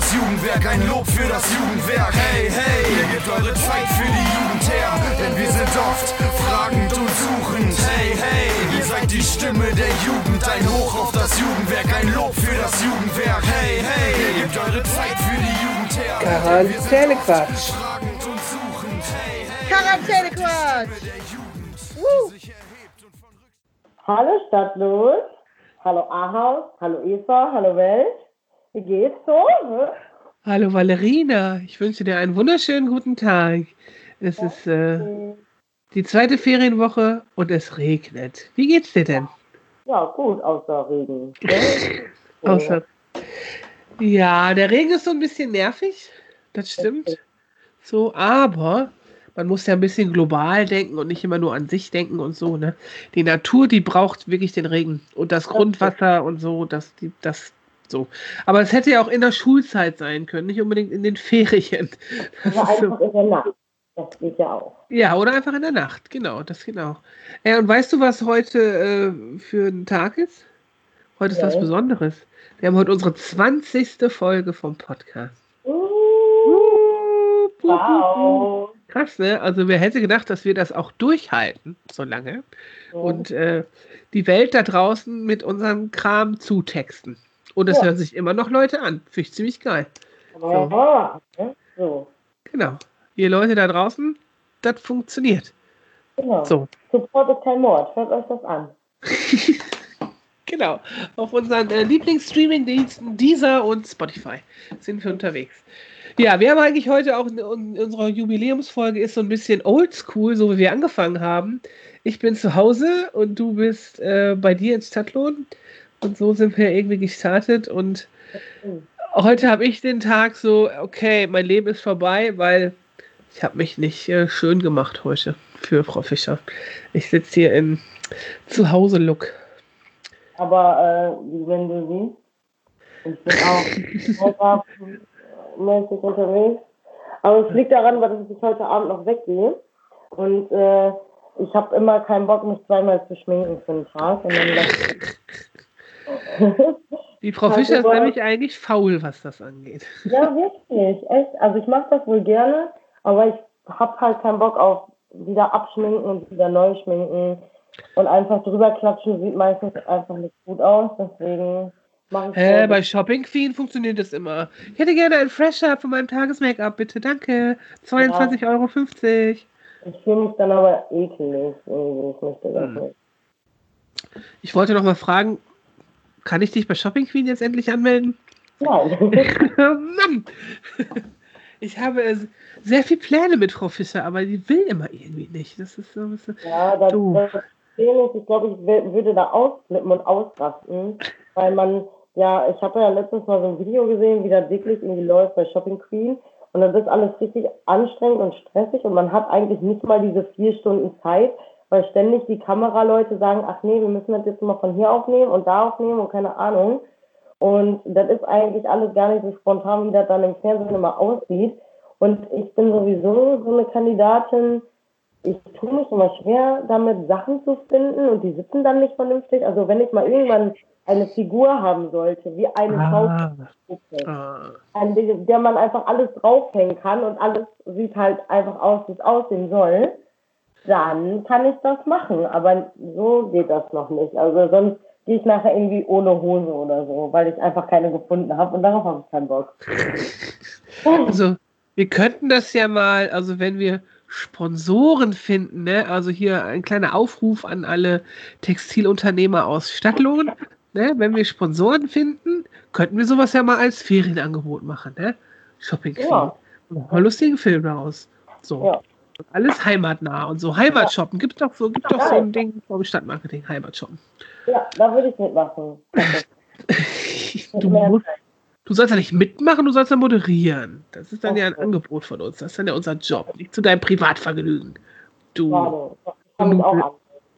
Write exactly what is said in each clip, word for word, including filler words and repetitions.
das Jugendwerk, ein Lob für das Jugendwerk. Hey, hey, ihr gebt eure Zeit für die Jugend her, denn wir sind oft fragend und suchend. Hey, hey, ihr seid die Stimme der Jugend, ein Hoch auf das Jugendwerk, ein Lob für das Jugendwerk. Hey, hey, ihr gebt eure Zeit für die Jugend her, denn wir sind oft fragend und suchend. Hey, hey, Quarantänequatsch! Uh. Hallo Stadtlos, hallo Ahaus, hallo Eva, hallo Welt. Wie geht's so? Hallo Valerina, ich wünsche dir einen wunderschönen guten Tag. Es ja, ist äh, die zweite Ferienwoche und es regnet. Wie geht's dir denn? Ja, gut, außer Regen. außer Ja, der Regen ist so ein bisschen nervig, das stimmt. So, aber man muss ja ein bisschen global denken und nicht immer nur an sich denken und so, ne? Die Natur, die braucht wirklich den Regen und das Grundwasser und so, das, die, das, so. Aber es hätte ja auch in der Schulzeit sein können, nicht unbedingt in den Ferien. Das oder ist einfach so. in der Nacht. Das geht ja auch. Ja, oder einfach in der Nacht, genau, das geht auch. Äh, und weißt du, was heute äh, für ein Tag ist? Heute ist Okay. was Besonderes. Wir haben heute unsere zwanzigste Folge vom Podcast. Uh, uh, wow. Krass, ne? Also wer hätte gedacht, dass wir das auch durchhalten, so lange. Ja. Und äh, die Welt da draußen mit unserem Kram zutexten. Und es ja. hören sich immer noch Leute an. Finde ich ziemlich geil. So. Ja, so. Genau. Ihr Leute da draußen, das funktioniert. Genau. So. Support ist kein Mord. Hört euch das an. Genau. Auf unseren äh, Lieblingsstreaming-Diensten Deezer und Spotify sind wir unterwegs. Ja, wir haben eigentlich heute auch in, in unserer Jubiläumsfolge ist so ein bisschen oldschool, so wie wir angefangen haben. Ich bin zu Hause und du bist äh, bei dir in Stadtlohn. Und so sind wir irgendwie gestartet. Und mhm. heute habe ich den Tag so, okay, mein Leben ist vorbei, weil ich habe mich nicht äh, schön gemacht heute für Frau Fischer. Ich sitze hier im Zuhause-Look. Aber äh, wenn du siehst, ich bin auch mäßig unterwegs. Aber es liegt daran, weil ich heute Abend noch weggehe. Und äh, ich habe immer keinen Bock, mich zweimal zu schminken für den Tag. Und dann Die Frau Fischer also, ist nämlich eigentlich faul, was das angeht. Ja, wirklich. Echt. Also ich mache das wohl gerne, aber ich habe halt keinen Bock auf wieder abschminken und wieder neu schminken. Und einfach drüber klatschen sieht meistens einfach nicht gut aus. Deswegen mache ich Hä, bei Shopping Queen funktioniert das immer. Ich hätte gerne ein Fresh-Up von meinem Tages-Make-up, bitte, danke. zweiundzwanzig Euro fünfzig. Ich fühle mich dann aber eklig. Ich möchte das hm. nicht. Ich wollte noch mal fragen, kann ich dich bei Shopping Queen jetzt endlich anmelden? Nein. Mann! Ich habe sehr viele Pläne mit Frau Fischer, aber die will immer irgendwie nicht. Das ist so ein bisschen ja, das, doof. Das ist, ich glaube, ich würde da ausflippen und ausrasten, weil man, ja, ich habe ja letztens mal so ein Video gesehen, wie das wirklich irgendwie läuft bei Shopping Queen und das ist alles richtig anstrengend und stressig und man hat eigentlich nicht mal diese vier Stunden Zeit, weil ständig die Kameraleute sagen, ach nee, wir müssen das jetzt mal von hier aufnehmen und da aufnehmen und keine Ahnung. Und das ist eigentlich alles gar nicht so spontan, wie das dann im Fernsehen immer aussieht. Und ich bin sowieso so eine Kandidatin, ich tue mich immer schwer, damit Sachen zu finden und die sitzen dann nicht vernünftig. Also wenn ich mal irgendwann eine Figur haben sollte, wie eine ah. Schauspielerin, ah. an der, der man einfach alles draufhängen kann und alles sieht halt einfach aus, wie es aussehen soll, dann kann ich das machen. Aber so geht das noch nicht. Also sonst gehe ich nachher irgendwie ohne Hose oder so, weil ich einfach keine gefunden habe und darauf habe ich keinen Bock. Also wir könnten das ja mal, also wenn wir Sponsoren finden, ne? Also hier ein kleiner Aufruf an alle Textilunternehmer aus Stadtlohn, ne? Wenn wir Sponsoren finden, könnten wir sowas ja mal als Ferienangebot machen, ne? Shopping Queen. Ja. Machen wir einen lustigen Film daraus. So. Ja. Alles heimatnah und so. Heimatshoppen. Ja. Gibt doch so, gibt doch so ein Ding vom Stadtmarketing, Heimatshoppen. Ja, da würde ich mitmachen. du, musst, du sollst ja nicht mitmachen, du sollst ja moderieren. Das ist dann okay. Ja ein Angebot von uns. Das ist dann ja unser Job, nicht zu deinem Privatvergnügen. Du. Ja, das kann ich auch an.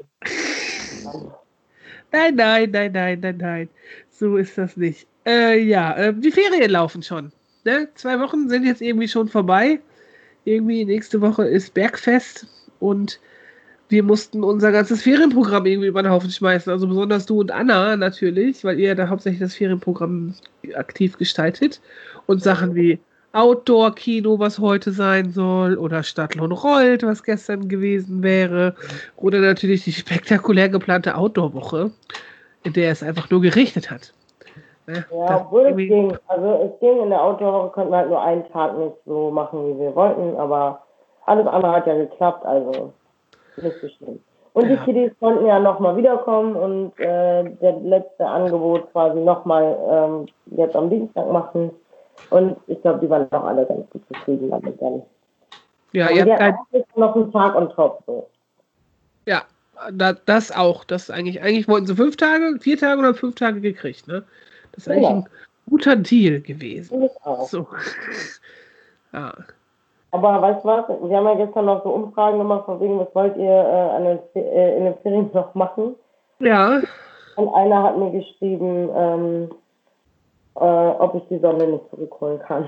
Nein, nein, nein, nein, nein, nein. So ist das nicht. Äh, ja, äh, die Ferien laufen schon. Ne? Zwei Wochen sind jetzt irgendwie schon vorbei. Irgendwie nächste Woche ist Bergfest und wir mussten unser ganzes Ferienprogramm irgendwie über den Haufen schmeißen. Also besonders du und Anna natürlich, weil ihr da hauptsächlich das Ferienprogramm aktiv gestaltet. Und Sachen wie Outdoor-Kino, was heute sein soll, oder Stadtlohn rollt, was gestern gewesen wäre. Oder natürlich die spektakulär geplante Outdoor-Woche, in der es einfach nur geregnet hat. Ne? Ja, obwohl es ging. Also es ging, in der Outdoor-Woche konnten wir halt nur einen Tag nicht so machen, wie wir wollten, aber alles andere hat ja geklappt, also nicht so schlimm. Und ja. Die Kiddies konnten ja nochmal wiederkommen und äh, das letzte Angebot quasi nochmal ähm, jetzt am Dienstag machen. Und ich glaube, die waren auch alle ganz gut zufrieden damit dann. Ja, aber ihr habt habt auch noch einen Tag on top. So. Ja, da, das auch. Das eigentlich, eigentlich wollten sie fünf Tage, vier Tage oder fünf Tage gekriegt, ne? Das ist eigentlich ja. ein guter Deal gewesen. Ich auch. So. Ja. Aber weißt du was, wir haben ja gestern noch so Umfragen gemacht, von wegen, was wollt ihr äh, an den, äh, in den Ferien noch machen? Ja. Und einer hat mir geschrieben, ähm, äh, ob ich die Sonne nicht zurückholen kann.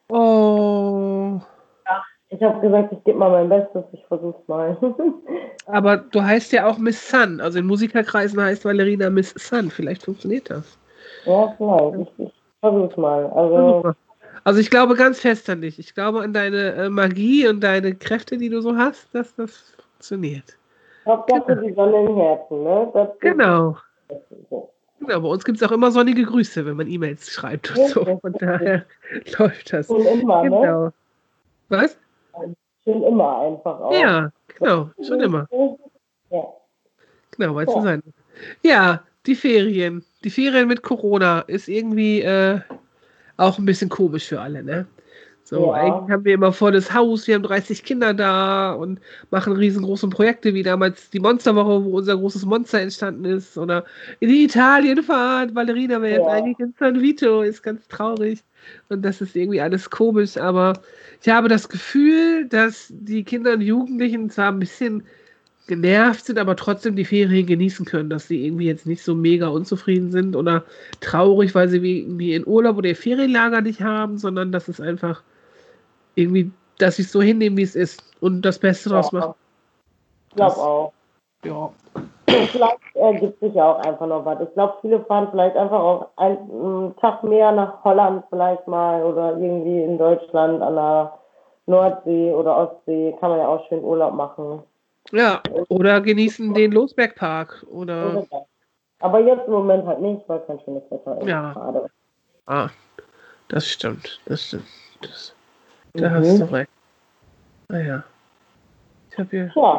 Oh. Ja, ich habe gesagt, ich gebe mal mein Bestes, ich versuch's mal. Aber du heißt ja auch Miss Sun, also in Musikerkreisen heißt Valerina Miss Sun, vielleicht funktioniert das. Ja, vielleicht, ich, ich versuch's mal. Also, also ich glaube ganz fest an dich. Ich glaube an deine äh, Magie und deine Kräfte, die du so hast, dass das funktioniert. Hauptsache genau. Die Sonne im Herzen, ne? Das genau. So. Genau, bei uns gibt es auch immer sonnige Grüße, wenn man E-Mails schreibt und so. Von daher läuft das. Schon immer, genau. Ne? Was? Schon immer einfach auch. Ja, genau, schon immer. Ja. Genau, weil es so sein muss. Ja, die Ferien. Die Ferien mit Corona ist irgendwie äh, auch ein bisschen komisch für alle, ne? So, ja. Eigentlich haben wir immer volles Haus, wir haben dreißig Kinder da und machen riesengroße Projekte, wie damals die Monsterwoche, wo unser großes Monster entstanden ist, oder in die Italienfahrt, Valerina wäre jetzt ja. eigentlich in San Vito, ist ganz traurig und das ist irgendwie alles komisch, aber ich habe das Gefühl, dass die Kinder und Jugendlichen zwar ein bisschen genervt sind, aber trotzdem die Ferien genießen können, dass sie irgendwie jetzt nicht so mega unzufrieden sind oder traurig, weil sie irgendwie in Urlaub oder ihr Ferienlager nicht haben, sondern dass es einfach irgendwie, dass sie es so hinnehmen, wie es ist und das Beste draus ja. machen. Ich glaube auch. Ja. Vielleicht ergibt sich ja auch einfach noch was. Ich glaube, viele fahren vielleicht einfach auch einen, einen Tag mehr nach Holland vielleicht mal oder irgendwie in Deutschland an der Nordsee oder Ostsee. Kann man ja auch schön Urlaub machen. Ja, oder genießen den Losbergpark. Oder aber jetzt im Moment halt nicht, weil kein schönes Wetter ist. Ja. Schade. Ah, das stimmt. Das stimmt. Das, da Mhm. hast du recht. Naja. Ich habe hier. Ja.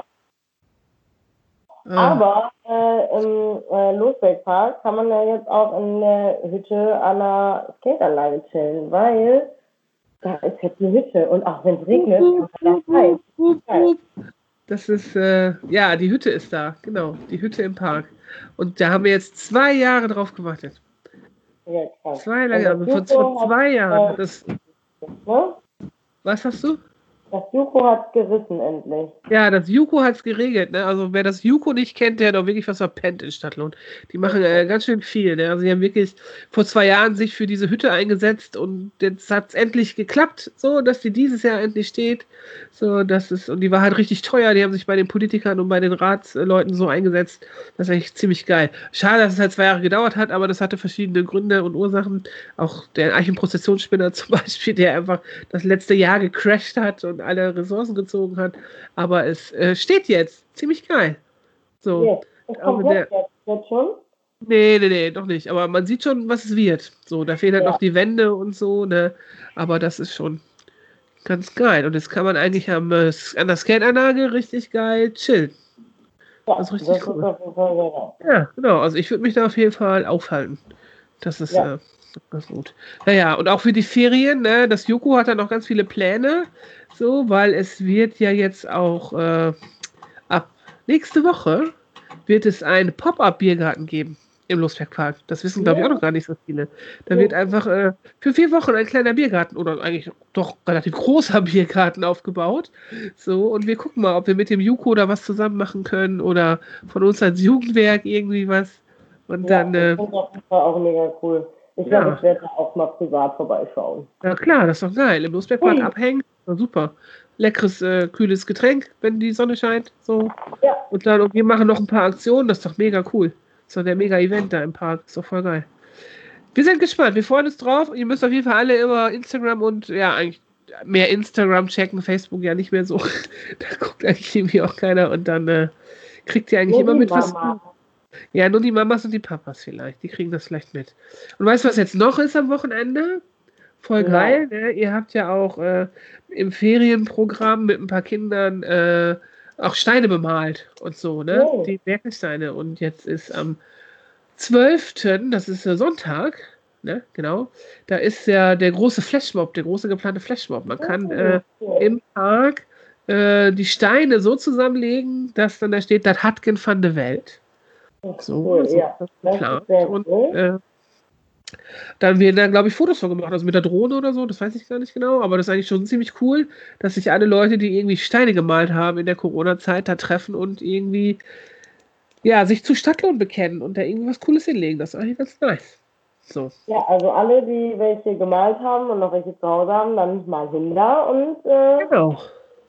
Ah, Aber äh, im äh, Losbergpark kann man ja jetzt auch in der Hütte an der Skateanlage chillen, weil da ist jetzt die Hütte und auch wenn es regnet, kann man da rein. Das ist, äh, ja, die Hütte ist da, genau, die Hütte im Park. Und da haben wir jetzt zwei Jahre drauf gewartet. Ja, krass. Zwei lange, also vor, vor zwei Jahren. Äh, Das, ne? was hast du? Das Juko hat gerissen endlich. Ja, das Juko hat es geregelt, ne? Also wer das Juko nicht kennt, der hat auch wirklich was verpennt in Stadtlohn. Die machen äh, ganz schön viel, ne? Also sie haben wirklich vor zwei Jahren sich für diese Hütte eingesetzt und jetzt hat es endlich geklappt, so, dass die dieses Jahr endlich steht. So, das ist, und die war halt richtig teuer, die haben sich bei den Politikern und bei den Ratsleuten so eingesetzt. Das ist eigentlich ziemlich geil. Schade, dass es halt zwei Jahre gedauert hat, aber das hatte verschiedene Gründe und Ursachen. Auch der Eichenprozessionsspinner zum Beispiel, der einfach das letzte Jahr gecrashed hat und alle Ressourcen gezogen hat, aber es äh, steht jetzt. Ziemlich geil. So. Yes. Ist komplett jetzt, jetzt schon? Nee, nee, nee, doch nicht. Aber man sieht schon, was es wird. So, da fehlen halt Ja. noch die Wände und so, ne? Aber das ist schon ganz geil. Und jetzt kann man eigentlich am, äh, an der Skateanlage richtig geil chillen. Ja, das ist richtig das cool. ist auf jeden Fall sehr geil. Ja, genau. Also ich würde mich da auf jeden Fall aufhalten. Das ist Ja. äh, ganz gut. Naja, und auch für die Ferien, ne? Das Juko hat da noch ganz viele Pläne. So, weil es wird ja jetzt auch äh, ab nächste Woche wird es einen Pop-Up-Biergarten geben im Losbergpark. Das wissen, glaube ich, auch noch gar nicht so viele. Da Ja. wird einfach äh, für vier Wochen ein kleiner Biergarten oder eigentlich doch relativ großer Biergarten aufgebaut. So, und wir gucken mal, ob wir mit dem Juko da was zusammen machen können oder von uns als Jugendwerk irgendwie was. Und Ja, dann, das äh, finde ich auf jeden Fall auch mega cool. Ich Ja. glaube, ich werde da auch mal privat vorbeischauen. ja klar, das ist doch geil. Im Losbergpark Ui. abhängen, na super. Leckeres, äh, kühles Getränk, wenn die Sonne scheint. So. Ja, Und dann, und wir machen noch ein paar Aktionen, das ist doch mega cool. Das ist doch der Mega-Event da im Park, ist doch voll geil. Wir sind gespannt, wir freuen uns drauf. Ihr müsst auf jeden Fall alle immer Instagram und, ja, eigentlich mehr Instagram checken, Facebook ja nicht mehr so. Da guckt eigentlich irgendwie auch keiner und dann äh, kriegt ihr eigentlich Nur immer die mit, was... Mama. Ja, nur die Mamas und die Papas vielleicht, die kriegen das vielleicht mit. Und weißt du, was jetzt noch ist am Wochenende? Voll Ja. geil, ne? Ihr habt ja auch äh, im Ferienprogramm mit ein paar Kindern äh, auch Steine bemalt und so, ne? Oh. Die Werkelsteine. Und jetzt ist am zwölften, das ist äh, Sonntag, ne? Genau, da ist ja der große Flashmob, der große geplante Flashmob. Man kann äh, im Park äh, die Steine so zusammenlegen, dass dann da steht, das Hatken van de Welt. So, Cool, so ja. ist das Das geplant. ist sehr Und cool. äh, dann werden da, glaube ich, Fotos von gemacht, also mit der Drohne oder so, das weiß ich gar nicht genau, aber das ist eigentlich schon ziemlich cool, dass sich alle Leute, die irgendwie Steine gemalt haben in der Corona-Zeit, da treffen und irgendwie, ja, sich zu Stadtlohn bekennen und da irgendwie was Cooles hinlegen. Das ist eigentlich ganz nice. So. Ja, also alle, die welche gemalt haben und noch welche zu Hause haben, dann mal hin da und äh, Genau.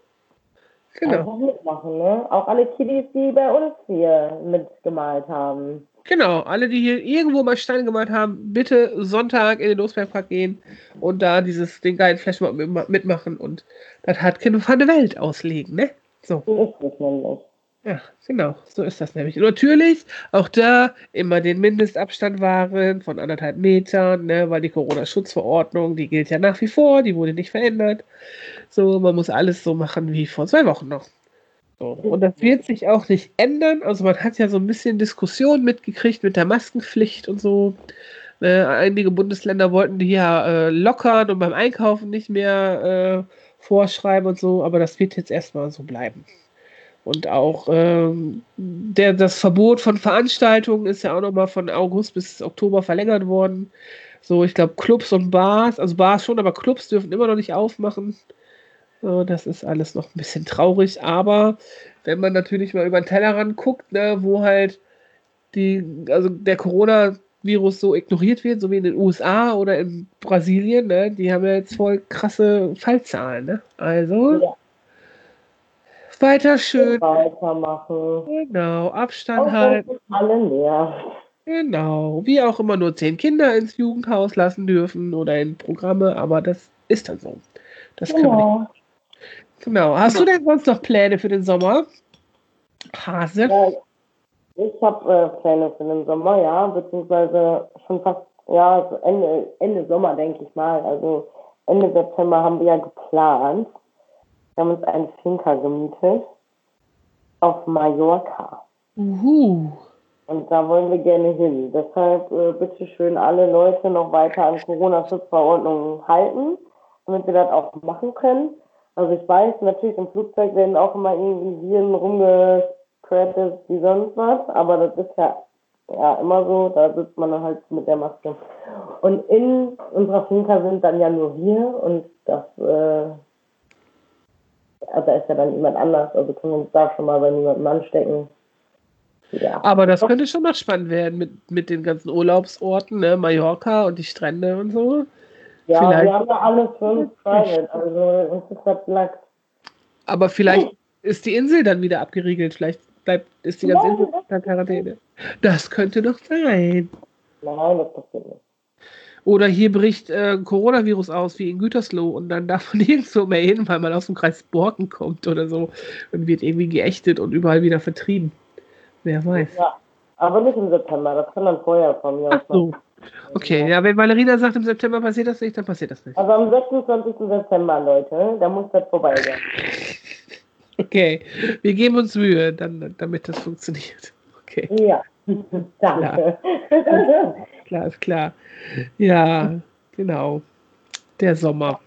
Genau. einfach mitmachen, ne? Auch alle Kiddies, die bei uns hier mitgemalt haben. Genau, alle, die hier irgendwo mal Steine gemalt haben, bitte Sonntag in den Losbergpark gehen und da dieses, den geilen Flashmob mit- mitmachen und das Hatken van de Welt auslegen, ne? So. So ist es nämlich. Ja, genau, so ist das nämlich. Und natürlich auch da immer den Mindestabstand wahren von anderthalb Metern, ne, weil die Corona-Schutzverordnung, die gilt ja nach wie vor, die wurde nicht verändert. So, man muss alles so machen wie vor zwei Wochen noch. So. Und das wird sich auch nicht ändern. Also man hat ja so ein bisschen Diskussion mitgekriegt mit der Maskenpflicht und so. Äh, einige Bundesländer wollten die ja äh, lockern und beim Einkaufen nicht mehr äh, vorschreiben und so, aber das wird jetzt erstmal so bleiben. Und auch ähm, der, das Verbot von Veranstaltungen ist ja auch nochmal von August bis Oktober verlängert worden. So, ich glaube, Clubs und Bars, also Bars schon, aber Clubs dürfen immer noch nicht aufmachen. So, das ist alles noch ein bisschen traurig, aber wenn man natürlich mal über den Tellerrand guckt, ne, wo halt die, also der Coronavirus so ignoriert wird, so wie in den U S A oder in Brasilien, ne, die haben ja jetzt voll krasse Fallzahlen, ne? Also Ja. weiter schön, Weitermachen. genau, Abstand Und halten, dann alle leer. genau, wie auch immer nur zehn Kinder ins Jugendhaus lassen dürfen oder in Programme, aber das ist dann so. Das können wir nicht. Genau. Genau. Hast du denn sonst noch Pläne für den Sommer? Hase? Ja, ich habe äh, Pläne für den Sommer, ja, beziehungsweise schon fast, ja, so Ende, Ende Sommer, denke ich mal. Also Ende September haben wir ja geplant. Wir haben uns einen Finca gemietet auf Mallorca. Uhu. Und da wollen wir gerne hin. Deshalb äh, bitte schön alle Leute noch weiter an Corona-Schutzverordnungen halten, damit wir das auch machen können. Also ich weiß, natürlich im Flugzeug werden auch immer irgendwie Viren rumgespreadet wie sonst was, aber das ist ja, ja immer so, da sitzt man dann halt mit der Maske. Und in unserer Finca sind dann ja nur wir und das, äh, also da ist ja dann jemand anders, also können wir uns da schon mal bei niemandem anstecken. Ja. Aber das könnte schon noch spannend werden mit, mit den ganzen Urlaubsorten, ne? Mallorca und die Strände und so. Ja, Vielleicht- wir haben ja alles für uns private, also uns ist das Lachs. Aber vielleicht ist die Insel dann wieder abgeriegelt. Vielleicht bleibt, ist die ganze Nein, Insel das- unter Quarantäne. Das könnte doch sein. Nein, das passiert nicht. Oder hier bricht äh, Coronavirus aus, wie in Gütersloh, und dann darf man nirgendwo mehr hin, weil man aus dem Kreis Borken kommt oder so und wird irgendwie geächtet und überall wieder vertrieben. Wer weiß. Ja, aber nicht im September, das kann dann vorher von mir Ach aus so. Okay, ja, wenn Valerina sagt, im September passiert das nicht, dann passiert das nicht. Also am sechsundzwanzigsten September, Leute, da muss das vorbei sein. Okay, wir geben uns Mühe, dann, damit das funktioniert. Okay, Ja, danke. klar, ist klar. Ja, genau. Der Sommer.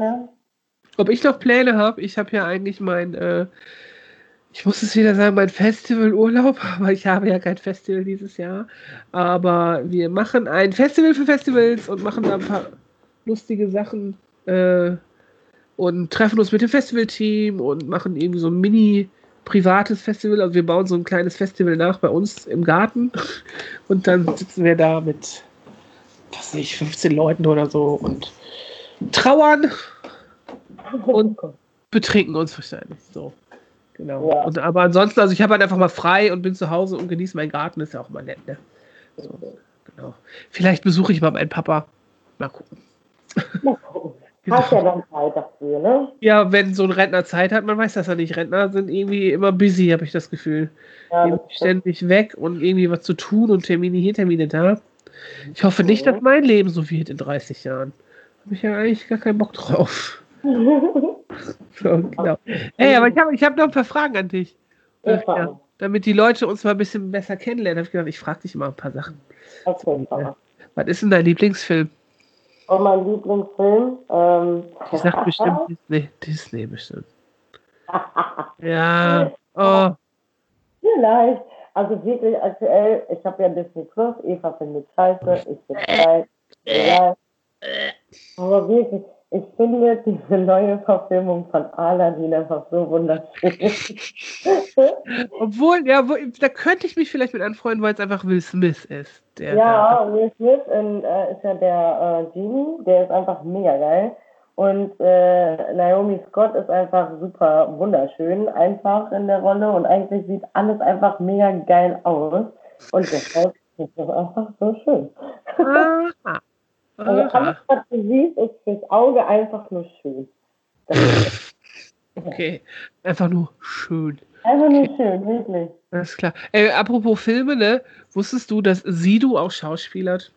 Ob ich noch Pläne habe? Ich habe ja eigentlich mein, äh, ich muss es wieder sagen, mein Festivalurlaub, aber ich habe ja kein Festival dieses Jahr. Aber wir machen ein Festival für Festivals und machen da ein paar lustige Sachen äh, und treffen uns mit dem Festivalteam und machen irgendwie so ein mini privates Festival. Also wir bauen so ein kleines Festival nach bei uns im Garten und dann sitzen wir da mit, was weiß ich, fünfzehn Leuten oder so und trauern und betrinken uns wahrscheinlich so. Genau. Ja. Und, aber ansonsten, also ich habe halt einfach mal frei und bin zu Hause und genieße meinen Garten, ist ja auch mal nett, ne? So, genau. Vielleicht besuche ich mal meinen Papa. Mal gucken. Mal gucken. Hast ja dann Zeit dafür, ne? Ja, wenn so ein Rentner Zeit hat, man weiß das ja nicht. Rentner sind irgendwie immer busy, habe ich das Gefühl. Ja, Irgendwie das stimmt. ständig weg und irgendwie was zu tun und Termine hier, Termine da. Ich hoffe nicht, dass mein Leben so wird in dreißig Jahren. Habe ich ja eigentlich gar keinen Bock drauf. So, genau. Ey, aber ich habe ich hab noch ein paar Fragen an dich. Ja, Ja, damit die Leute uns mal ein bisschen besser kennenlernen, habe ich gedacht, ich frage dich mal ein paar Sachen. Okay, Ja. Was ist denn dein Lieblingsfilm? Und mein Lieblingsfilm, ähm, Ich sag bestimmt Disney. Disney bestimmt. Ja. Oh. Vielleicht. Also wirklich aktuell, ich habe ja Disney Plus, Eva findet scheiße, ich bin geil. Ja. Aber wirklich, ich finde diese neue Verfilmung von Aladdin einfach so wunderschön. Obwohl, ja, wo, da könnte ich mich vielleicht mit anfreunden, weil es einfach Will Smith ist. Der, Ja, Will Smith in, äh, ist ja der äh, Genie, der ist einfach mega geil. Und äh, Naomi Scott ist einfach super wunderschön, einfach in der Rolle. Und eigentlich sieht alles einfach mega geil aus. Und deshalb ist das einfach so schön. der Aha. Also alles, was du siehst, ist fürs Auge einfach nur schön. Das ist Okay, einfach nur schön. einfach nur schön, wirklich. Alles klar. Ey, apropos Filme, ne? Wusstest du, dass Sido auch schauspielert?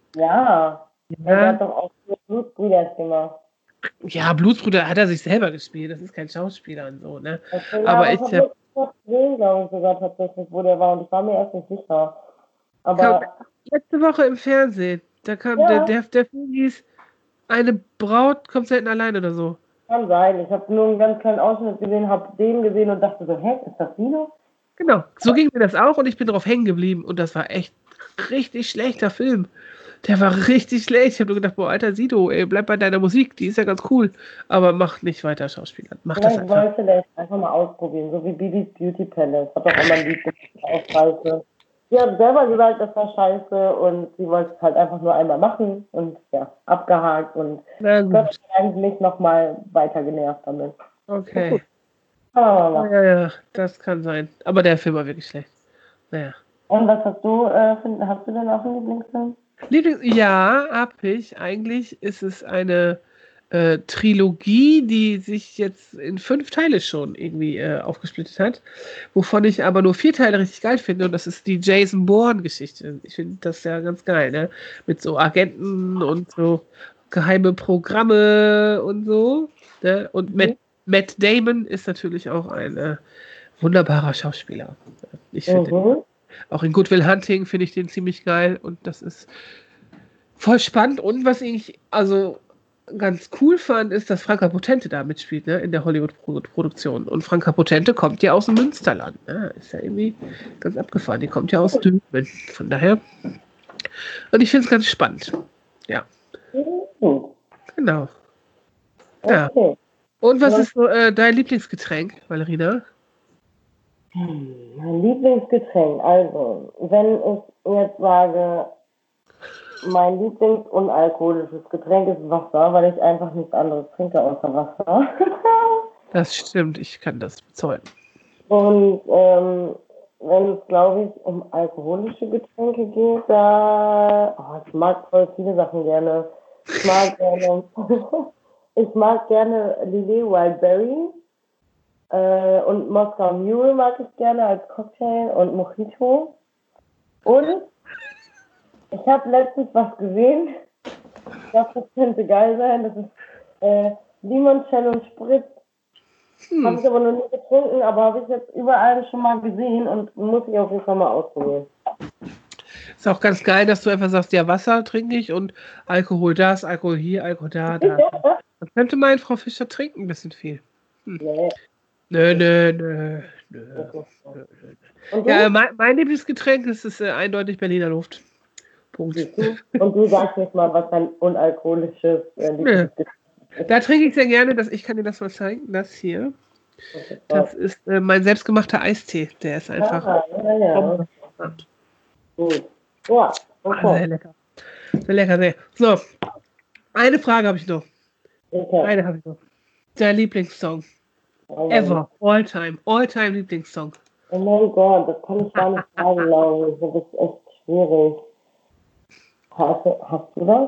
Ja, er Ja, hat doch auch so Blutbrüder gemacht. ja, Blutsbruder hat er sich selber gespielt. Das ist kein Schauspieler und so, ne? Okay, ja, Aber aber ich ich habe hab, letztens noch gesehen, glaube ich, sogar tatsächlich, wo der war. Und ich war mir erst nicht sicher. kam Aber letzte Woche im Fernsehen. Da kam ja, der, der, der Film hieß Eine Braut kommt selten allein oder so. kann sein. Ich habe nur einen ganz kleinen Ausschnitt gesehen, habe den gesehen und dachte so, hä, ist das Sino? Genau, so ging mir das auch und ich bin drauf hängen geblieben und das war echt richtig schlechter Film. Der war richtig schlecht. Ich habe nur gedacht, boah, alter Sido, ey, bleib bei deiner Musik, die ist ja ganz cool. Aber mach nicht weiter Schauspieler. Mach das Vielleicht einfach. wollte der es einfach mal ausprobieren, so wie Bibis Beauty Palace. Hat doch immer ein Lied gemacht, auch scheiße. Sie hat selber gesagt, das war scheiße und sie wollte es halt einfach nur einmal machen und ja, abgehakt und Na Gott gut, sei Dank nicht nochmal weiter genervt damit. okay. Aber mal. Ja, ja, das kann sein. Aber der Film war wirklich schlecht. Naja. Und was hast du, äh, find, hast du denn auch einen Lieblingsfilm? Lieblings ja, hab ich. Eigentlich ist es eine äh, Trilogie, die sich jetzt in fünf Teile schon irgendwie äh, aufgesplittet hat, wovon ich aber nur vier Teile richtig geil finde und das ist die Jason Bourne-Geschichte. Ich finde das ja ganz geil, ne? Mit so Agenten und so geheime Programme und so. Ne? Und Mhm. Matt, Matt Damon ist natürlich auch ein äh, wunderbarer Schauspieler. Ich finde den Mhm. auch in Good Will Hunting finde ich den ziemlich geil und das ist voll spannend. Und was ich also ganz cool fand, ist, dass Franka Potente da mitspielt, ne, in der Hollywood-Produktion. Und Franka Potente kommt ja aus dem Münsterland. Ne? Ist ja irgendwie ganz abgefahren. Die kommt ja aus Dülmen. Von daher. Und ich finde es ganz spannend. Ja, Mhm. genau. Ja. Okay. Und was Ja. ist so äh, dein Lieblingsgetränk, Valerina? Hm, Mein Lieblingsgetränk, also, wenn ich jetzt sage, mein Lieblingsunalkoholisches Getränk ist Wasser, weil ich einfach nichts anderes trinke außer Wasser. Das stimmt, ich kann das bezeugen. Und ähm, wenn es, glaube ich, um alkoholische Getränke geht, da, oh, ich mag voll viele Sachen gerne. Ich mag gerne, ich mag gerne Lillet Wildberry. Äh, und Moskau Mule mag ich gerne als Cocktail und Mojito. Und ich habe letztens was gesehen. Ich glaube, das könnte geil sein. Das ist äh, Limoncello und Spritz. Hm. Habe ich aber noch nie getrunken, aber habe ich jetzt überall schon mal gesehen und muss ich auf jeden Fall mal ausprobieren. Ist auch ganz geil, dass du einfach sagst, ja, Wasser trinke ich und Alkohol das, Alkohol hier, Alkohol da, da. Das könnte mein Frau Fischer trinken, ein bisschen viel. Hm. Nee, Nö, nö, nö, nö. das ist nicht so. nö, nö. Und du? Ja, mein, mein Lieblingsgetränk ist, ist äh, eindeutig Berliner Luft. Punkt. Siehst du? Und du sagst nicht mal, was dein unalkoholisches äh, Lieblingsgetränk ist. Da trinke ich sehr gerne, das, ich kann dir das mal zeigen, das hier. Das ist äh, mein selbstgemachter Eistee. Der ist einfach Ah, ja, ja. Gut. Ja, Ah, okay. sehr lecker. Sehr lecker, sehr. So, eine Frage habe ich noch. Okay. Eine habe ich noch. Dein Lieblingssong? Oh mein Ever. All time. All time Lieblingssong. Oh mein Gott, das kann ich gar nicht sagen, glaube ich. Das ist echt schwierig. Hast, du- hast du das?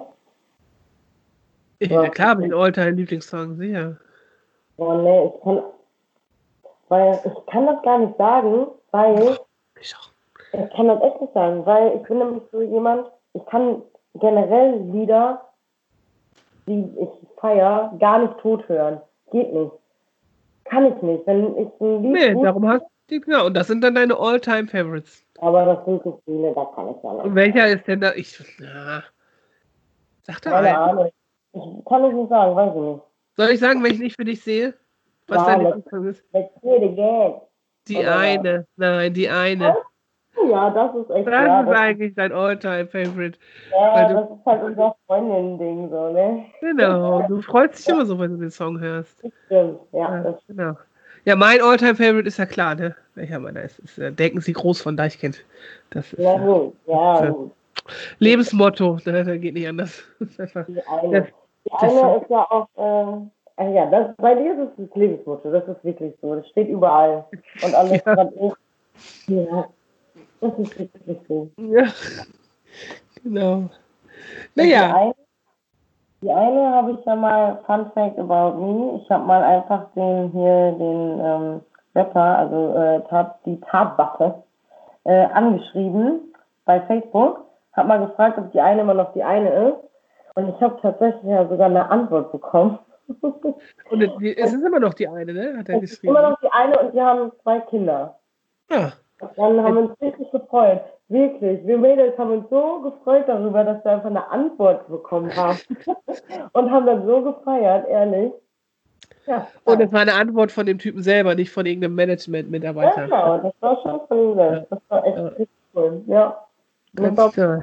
Ja, Ja. klar, mit den All time Lieblingssong, sicher. Oh nee, ich kann, weil ich kann das gar nicht sagen, weil Ich auch. ich kann das echt nicht sagen, weil ich bin nämlich so jemand, ich kann generell Lieder, die ich feiere, gar nicht tot hören. Geht nicht. Kann ich nicht. Wenn ich ein Lied Nee, gut, darum hast du, genau, und das sind dann deine All time Favorites. aber das sind so viele, da kann ich ja Und nicht. welcher ist denn da? Ich, na, sag da Keine einen. Ahnung. Ich kann es nicht sagen, weiß ich nicht. Soll ich sagen, wenn ich nicht für dich sehe? Was Ja, dein let's, Lieblingssong ist? let's do it again. Die Oder was? eine. Nein, die eine. Ja, das ist echt, Das ja, ist das, eigentlich dein All time Favorite. ja, Weil du, das ist halt unser Freundin-Ding, so, ne? genau, du freust dich immer so, wenn du den Song hörst. Das stimmt, ja, Ja, das genau. Ja, mein All time Favorite ist ja klar, ne? Welcher meiner ist? ist äh, Denken Sie groß von Deichkind. Das ist ja äh, gut, ja, äh, gut. Lebensmotto. Ne? Da geht nicht anders. Das ist einfach, Die das, eine. Die das, eine ist ja auch, äh, ach ja, das, bei dir ist es das Lebensmotto, das ist wirklich so. Das steht überall. Und alles, Ja. was ist, ja, das ist wirklich so. ja, genau. Und die Naja, eine, die eine habe ich ja mal, Fun Fact about me, ich habe mal einfach den hier, den ähm, Rapper, also äh, Tat, die Tatwaffe, äh, angeschrieben bei Facebook, habe mal gefragt, ob die eine immer noch die eine ist. Und ich habe tatsächlich ja sogar eine Antwort bekommen. und die, es ist immer noch die eine, ne? Hat er Es ist geschrieben. immer noch die eine und wir haben zwei Kinder. Ja. Und dann haben wir uns richtig gefreut. Wirklich. Wir Mädels haben uns so gefreut darüber, dass wir einfach eine Antwort bekommen haben. Und haben das so gefeiert, ehrlich. Ja, Und es war eine Antwort von dem Typen selber, nicht von irgendeinem ja Management-Mitarbeiter. genau. Das war schon von ihm selbst. Das war echt Ja. richtig cool. Ja. Ganz Das toll.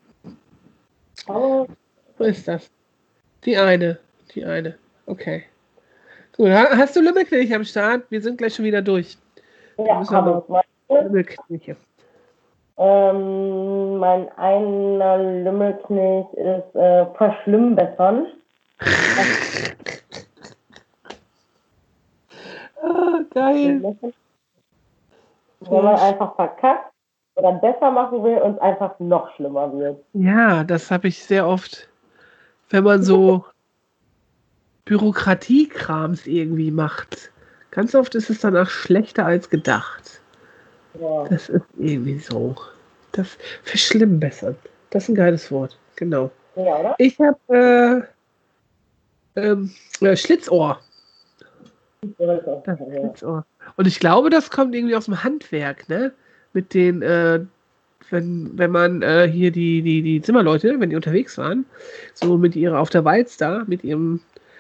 war, aber, So ist das. Die eine. Die eine. Okay. Gut, ha- hast du Lümmelknilch am Start? Wir sind gleich schon wieder durch. ja, müssen haben wir aber- uns mal. Lümmelknilche. Ähm, mein einer Lümmelknilch ist äh, verschlimmbessern. Ah, geil. Wenn man einfach verkackt oder besser machen will und es einfach noch schlimmer wird. Ja, das habe ich sehr oft, wenn man so Bürokratiekrams irgendwie macht. Ganz oft ist es danach schlechter als gedacht. Ja. Das ist irgendwie so. Das verschlimmbessern. Das ist ein geiles Wort. Genau. Ja, oder? Ich habe äh, ähm, äh, Schlitzohr. Das Schlitzohr. Und ich glaube, das kommt irgendwie aus dem Handwerk, ne? Mit den, äh, wenn, wenn man äh, hier die, die, die Zimmerleute, wenn die unterwegs waren, so mit ihrer auf der Walz da, mit ihrem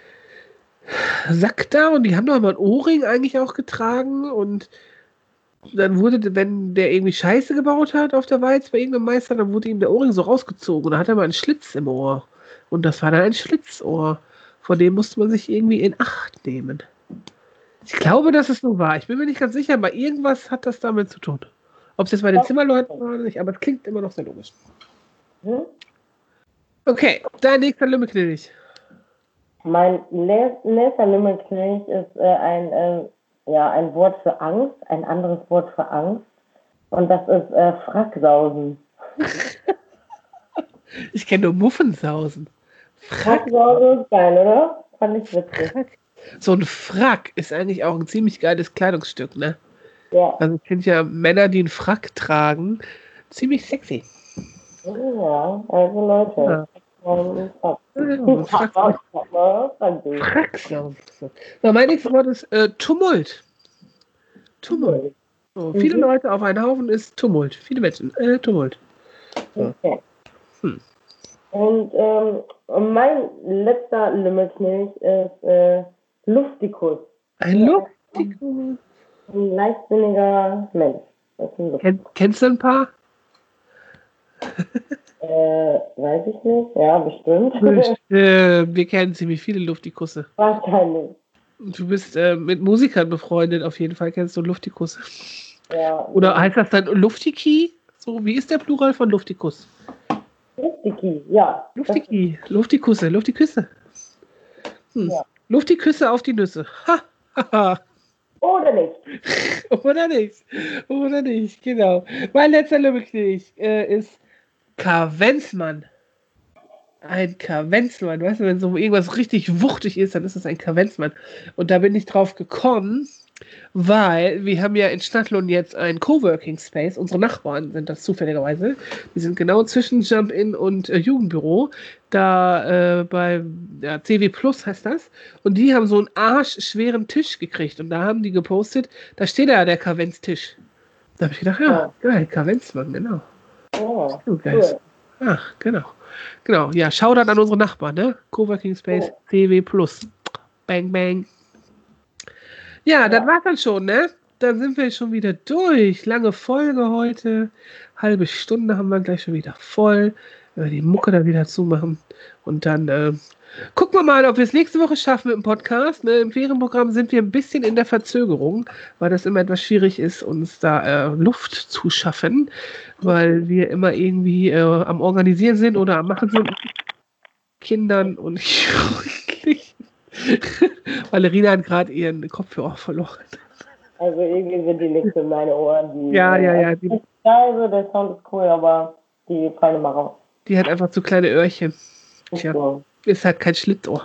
Sack da, und die haben doch immer ein Ohrring eigentlich auch getragen, und dann wurde, wenn der irgendwie Scheiße gebaut hat auf der Walz bei irgendeinem Meister, dann wurde ihm der Ohrring so rausgezogen und dann hat er mal einen Schlitz im Ohr. Und das war dann ein Schlitzohr. Vor dem musste man sich irgendwie in Acht nehmen. Ich glaube, dass es so war. Ich bin mir nicht ganz sicher, aber irgendwas hat das damit zu tun. Ob es jetzt bei den Zimmerleuten war oder nicht, aber es klingt immer noch sehr logisch. Hm? Okay, dein nächster Lümmelknilch. Mein nä- nächster Lümmelknilch ist äh, ein, äh, ja, ein Wort für Angst, ein anderes Wort für Angst. Und das ist äh, Fracksausen. Ich kenne nur Muffensausen. Frack. Fracksausen ist geil, oder? Fand ich witzig. So ein Frack ist eigentlich auch ein ziemlich geiles Kleidungsstück, ne? Ja. Also ich finde ja Männer, die einen Frack tragen, ziemlich sexy. Ja, also Leute. Ja. Ähm, Frack. Ja, Frack- Frack- Frack- Fracksausen. Fracksausen. So, mein nächstes Wort ist äh, Tumult. Tumult. So, viele Mhm. Leute auf einen Haufen ist Tumult. Viele Menschen. Äh, Tumult. Okay. Hm. Und ähm, und mein letzter Lümmelknilch ist äh, Luftikus. Ein Ja. Luftikus. Ein leichtsinniger Mensch. Das ist ein Luft. Ken, kennst du ein paar? Äh, weiß ich nicht. Ja, bestimmt. äh, wir kennen ziemlich viele Luftikusse. Wahrscheinlich. Du bist äh, mit Musikern befreundet, auf jeden Fall kennst du Luftikusse. Ja. Oder heißt das dann Luftiki? So, wie ist der Plural von Luftikus? Luftiki, ja. Luftiki, Luftikusse, Luftiküsse. Hm. Ja. Luftiküsse auf die Nüsse. Ha, ha, ha. Oder nicht. Oder nicht. Oder nicht, genau. Mein letzter Lümmelknecht äh, ist Kavenzmann. Ein Kavenzmann. Weißt du, wenn so irgendwas richtig wuchtig ist, dann ist es ein Kavenzmann. Und da bin ich drauf gekommen, weil wir haben ja in Stadtlohn jetzt ein Coworking Space. Unsere Nachbarn sind das zufälligerweise. Die sind genau zwischen Jump-In und äh, Jugendbüro. Da äh, bei ja, C W Plus heißt das. Und die haben so einen arschschweren Tisch gekriegt. Und da haben die gepostet, da steht ja der Kavenz-Tisch. Da habe ich gedacht, ja, geil, Kavenzmann, genau. Oh, Oh, geil. Ach, genau. Genau, ja, Shoutout an unsere Nachbarn, ne? Coworking Space, oh. C W Plus. Bang, bang. Ja, ja, das war's dann schon, ne? Dann sind wir schon wieder durch. Lange Folge heute. Halbe Stunde haben wir gleich schon wieder voll. Wenn wir die Mucke dann wieder zumachen. Und dann äh, gucken wir mal, ob wir es nächste Woche schaffen mit dem Podcast. Ne? Im Ferienprogramm sind wir ein bisschen in der Verzögerung, weil das immer etwas schwierig ist, uns da äh, Luft zu schaffen, weil wir immer irgendwie äh, am Organisieren sind oder am Machen sind. Kindern und Jugendlichen. Valerina hat gerade ihren Kopfhörer verloren. Also irgendwie sind die nicht in meine Ohren. Die, ja, ja, ja. Die, also der Sound ist cool, aber die fallen immer raus. Die hat einfach zu kleine Öhrchen. Tja, so. Ist halt kein Schlitzohr.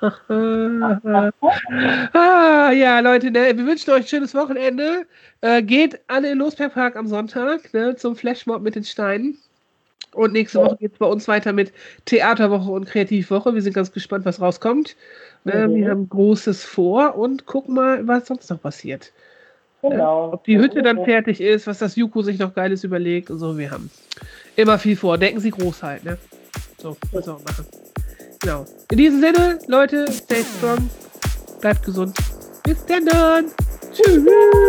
ah, ja, Leute, ne, wir wünschen euch ein schönes Wochenende. Äh, geht alle in Losbergpark am Sonntag, ne, zum Flashmob mit den Steinen. Und nächste Woche geht es bei uns weiter mit Theaterwoche und Kreativwoche. Wir sind ganz gespannt, was rauskommt. Ne, mhm. Wir haben Großes vor und gucken mal, was sonst noch passiert. Genau. Ne? Ob die Hütte dann fertig ist, was das Juko sich noch Geiles überlegt und so. Wir haben immer viel vor. Denken Sie groß halt, ne? So, müssen wir auch machen. Genau. In diesem Sinne, Leute, stay strong, bleibt gesund. Bis dann. Tschüss.